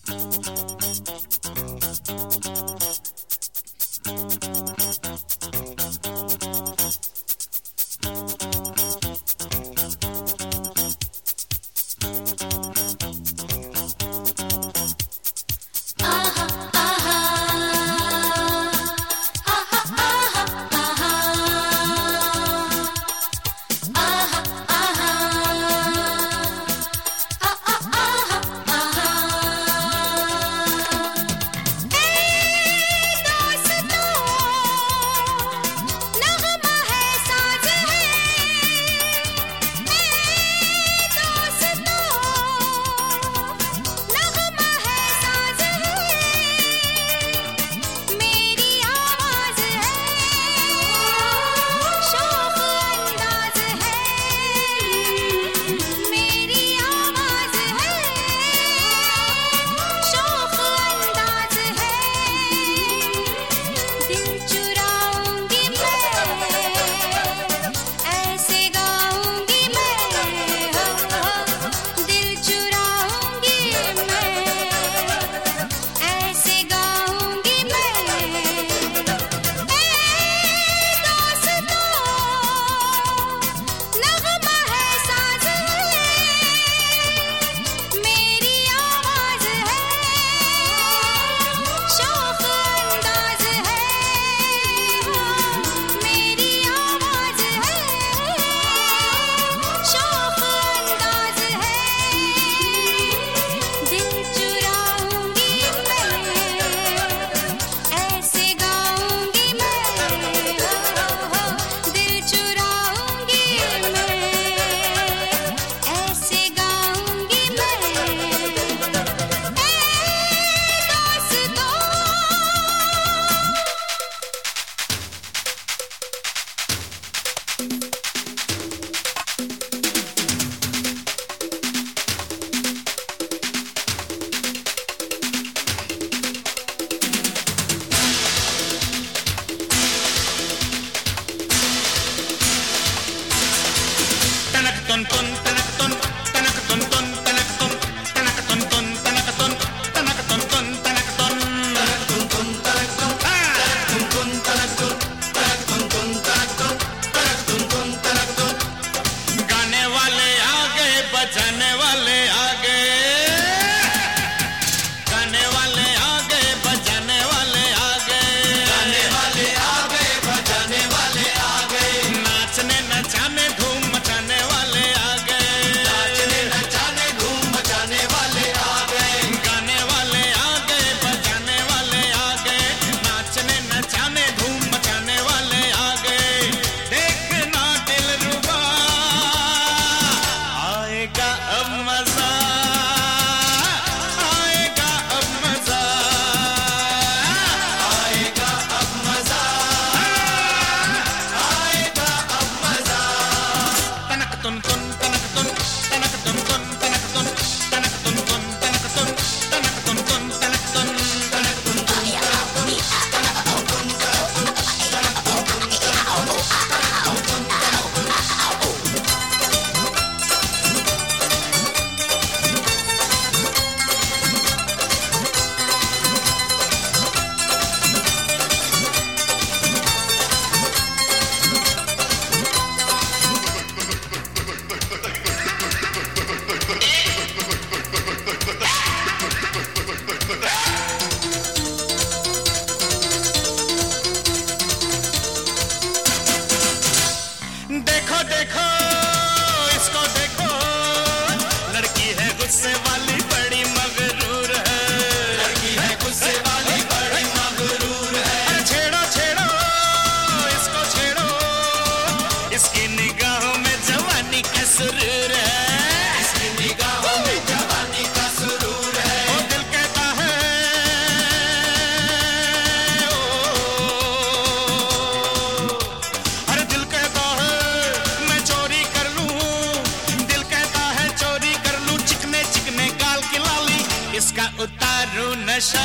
उतारू नशा,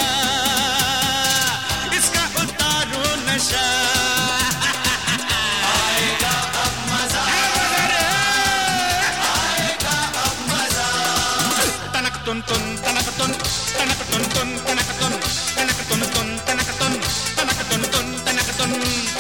इसका उतारू नशा। आएगा अब मजा, आएगा अब मजा। तनक तुन तुन तनक तुन। तनक तुन तुन तनक तुन तनक तुन तुन तनक तुन तनक तुन तुन तनक तुन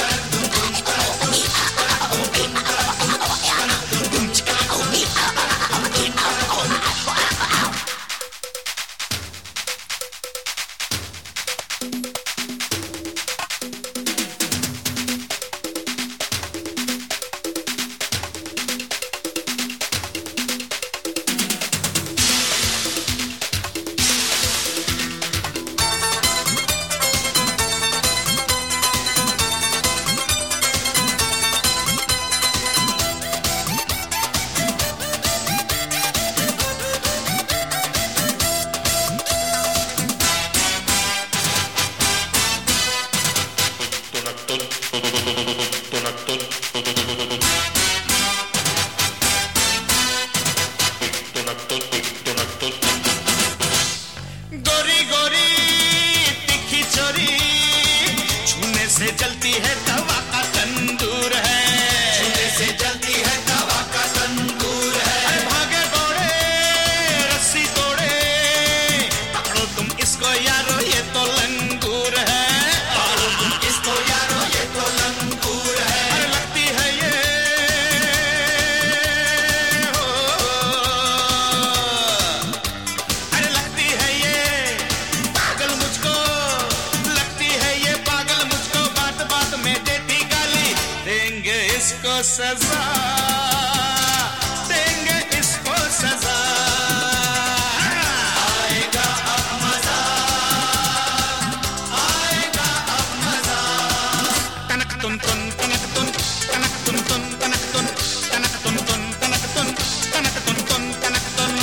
गोरी गोरी तीखी छोरी छूने से जलती है तवा का तंदूर है छूने से जलती है तवा का तंदूर है भागे दौड़े रस्सी तोड़े पकड़ो तुम इसको यारो ये तो लंगूर है पकड़ो तुम इसको यारो ये तो लंगूर है अरे लगती है ये हो अरे लगती है ये पागल मुझको लगती है ये पागल मुझको बात बात में देती गाली देंगे इसको सजा देंगे इसको सजा आएगा अब मजा आएगा अब मजा तनक तुन तुन तनक तुन तनक तुन तुन तनक तुन तनक तुन तुन तनक तुन तनक तुन तुन तनक तुन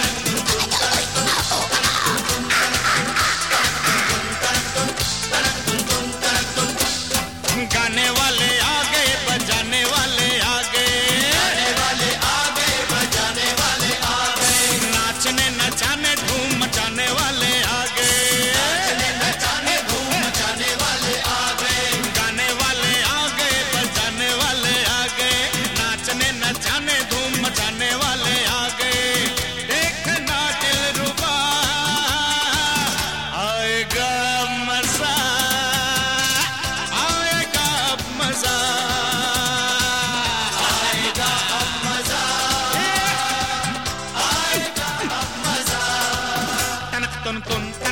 गाने वाले आ गए बजाने वाले आ गए गाने वाले आ गए बजाने वाले आ गए नाचने नचाने धूम मचाने वाले आ गए नाचने नचाने धूम मचाने वाले आ गए गाने वाले आ गए बजाने वाले आ गए नाचने नचाने धूम मचाने वाले आ गए देखना दिलरुबा आएगा मजा आएगा अब मजा आएगा अब मजा आएगा अब मजा तनक तुन तुन